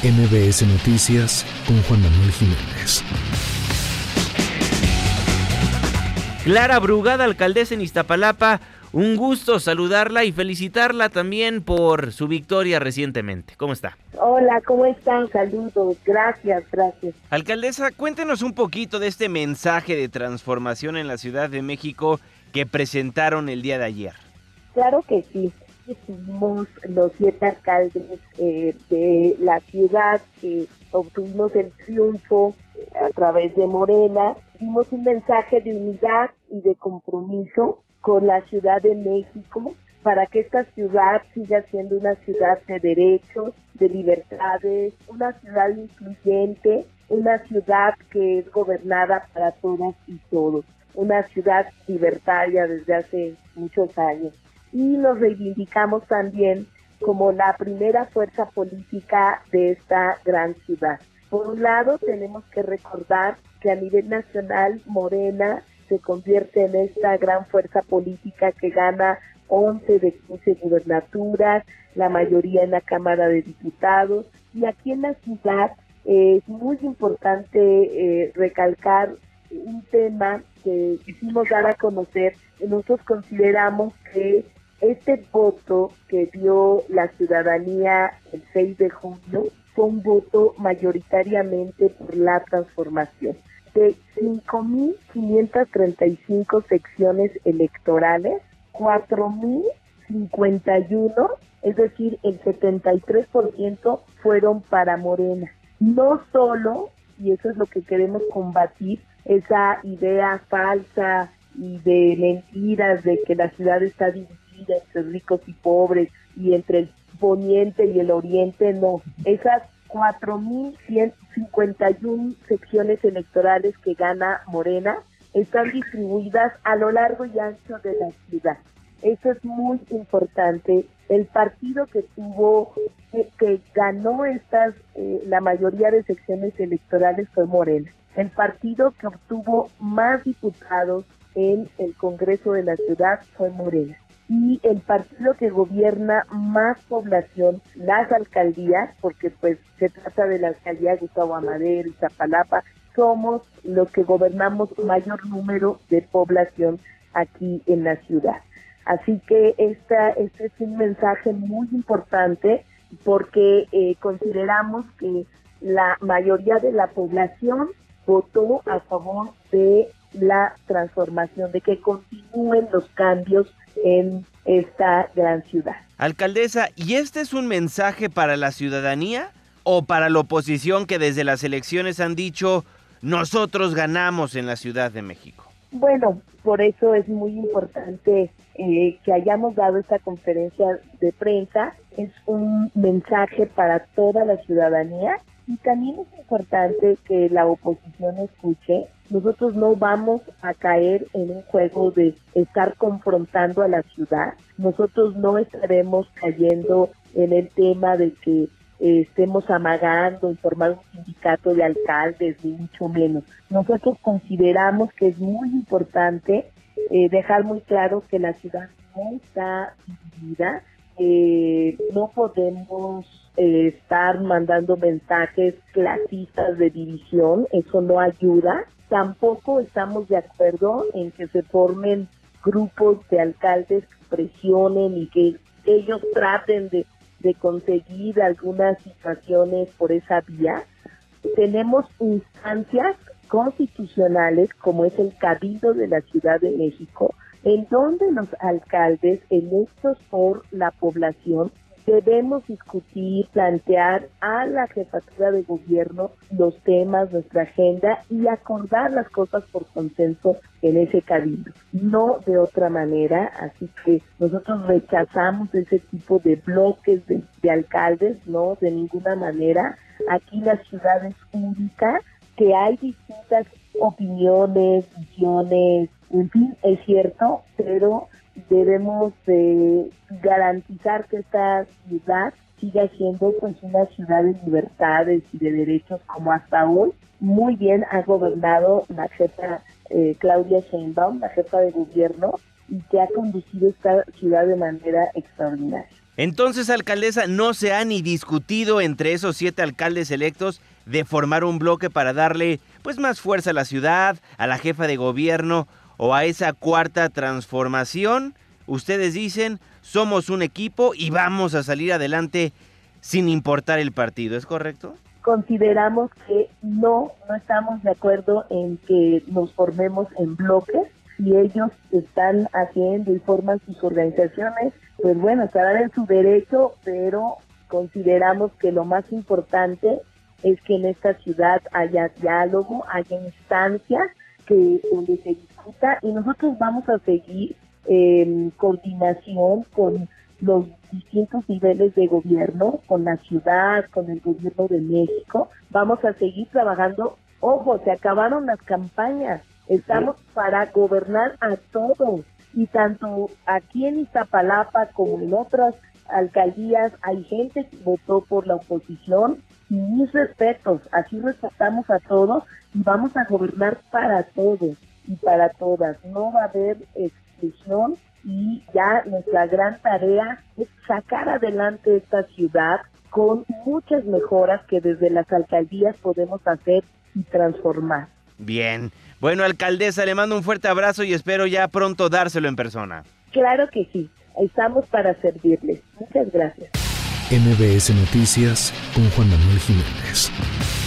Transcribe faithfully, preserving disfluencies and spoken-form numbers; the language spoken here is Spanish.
M B S Noticias con Juan Manuel Jiménez. Clara Brugada, alcaldesa en Iztapalapa, un gusto saludarla y felicitarla también por su victoria recientemente. ¿Cómo está? Hola, ¿cómo están? Saludos, gracias, gracias. Alcaldesa, cuéntenos un poquito de este mensaje de transformación en la Ciudad de México que presentaron el día de ayer. Claro que sí. Fuimos los siete alcaldes eh, de la ciudad que obtuvimos el triunfo a través de Morena. Dimos un mensaje de unidad y de compromiso con la Ciudad de México para que esta ciudad siga siendo una ciudad de derechos, de libertades, una ciudad incluyente, una ciudad que es gobernada para todas y todos, una ciudad libertaria desde hace muchos años. Y nos reivindicamos también como la primera fuerza política de esta gran ciudad. Por un lado, tenemos que recordar que a nivel nacional Morena se convierte en esta gran fuerza política que gana once de quince gubernaturas, la mayoría en la Cámara de Diputados. Y aquí en la ciudad eh, es muy importante eh, recalcar un tema que quisimos dar a conocer. Nosotros consideramos que este voto que dio la ciudadanía el seis de junio fue un voto mayoritariamente por la transformación. De cinco mil quinientas treinta y cinco secciones electorales, cuatro mil cincuenta y uno, es decir, el setenta y tres por ciento fueron para Morena. No solo, y eso es lo que queremos combatir, esa idea falsa y de mentiras de que la ciudad está dividida entre ricos y pobres y entre el poniente y el oriente, no. Esas cuatro mil ciento cincuenta y uno secciones electorales que gana Morena están distribuidas a lo largo y ancho de la ciudad. Eso es muy importante. El partido que tuvo, que, que ganó estas, eh, la mayoría de secciones electorales fue Morena. El partido que obtuvo más diputados en el Congreso de la ciudad fue Morena. Y el partido que gobierna más población, las alcaldías, porque pues se trata de la alcaldía Gustavo Amadero, Iztapalapa, somos los que gobernamos mayor número de población aquí en la ciudad. Así que esta, este es un mensaje muy importante porque eh, consideramos que la mayoría de la población votó a favor de la transformación, de que continúen los cambios en esta gran ciudad. Alcaldesa, ¿y este es un mensaje para la ciudadanía o para la oposición que desde las elecciones han dicho nosotros ganamos en la Ciudad de México? Bueno, por eso es muy importante eh, que hayamos dado esta conferencia de prensa. Es un mensaje para toda la ciudadanía y también es importante que la oposición escuche. Nosotros no vamos a caer en un juego de estar confrontando a la ciudad. Nosotros no estaremos cayendo en el tema de que eh, estemos amagando en formar un sindicato de alcaldes, ni mucho menos. Nosotros consideramos que es muy importante eh, dejar muy claro que la ciudad no está dividida. Eh, no podemos eh, estar mandando mensajes clasistas de división, eso no ayuda. Tampoco estamos de acuerdo en que se formen grupos de alcaldes que presionen y que ellos traten de, de conseguir algunas situaciones por esa vía. Tenemos instancias constitucionales como es el Cabildo de la Ciudad de México, en donde los alcaldes electos por la población debemos discutir, plantear a la jefatura de gobierno los temas, nuestra agenda y acordar las cosas por consenso en ese cabildo. No de otra manera, así que nosotros rechazamos ese tipo de bloques de, de alcaldes, no, de ninguna manera. Aquí la ciudad es única, que hay distintas opiniones, visiones, en fin, es cierto, pero debemos de garantizar que esta ciudad siga siendo pues una ciudad de libertades y de derechos como hasta hoy. Muy bien ha gobernado la jefa eh, Claudia Sheinbaum, la jefa de gobierno, y que ha conducido esta ciudad de manera extraordinaria. Entonces, alcaldesa, no se ha ni discutido entre esos siete alcaldes electos de formar un bloque para darle pues más fuerza a la ciudad, a la jefa de gobierno o a esa cuarta transformación. Ustedes dicen, somos un equipo y vamos a salir adelante sin importar el partido, ¿es correcto? Consideramos que no, no estamos de acuerdo en que nos formemos en bloques. Si ellos están haciendo y forman sus organizaciones, pues bueno, estarán en su derecho, pero consideramos que lo más importante es que en esta ciudad haya diálogo, haya instancias que donde se discuta, y nosotros vamos a seguir en coordinación con los distintos niveles de gobierno, con la ciudad, con el gobierno de México. Vamos a seguir trabajando. Ojo, se acabaron las campañas. Estamos para gobernar a todos, y tanto aquí en Iztapalapa como en otras alcaldías hay gente que votó por la oposición, y mis respetos, así respetamos a todos y vamos a gobernar para todos y para todas. No va a haber exclusión, y ya nuestra gran tarea es sacar adelante esta ciudad con muchas mejoras que desde las alcaldías podemos hacer y transformar. Bien. Bueno, alcaldesa, le mando un fuerte abrazo y espero ya pronto dárselo en persona. Claro que sí, estamos para servirles. Muchas gracias. M B S Noticias con Juan Manuel Jiménez.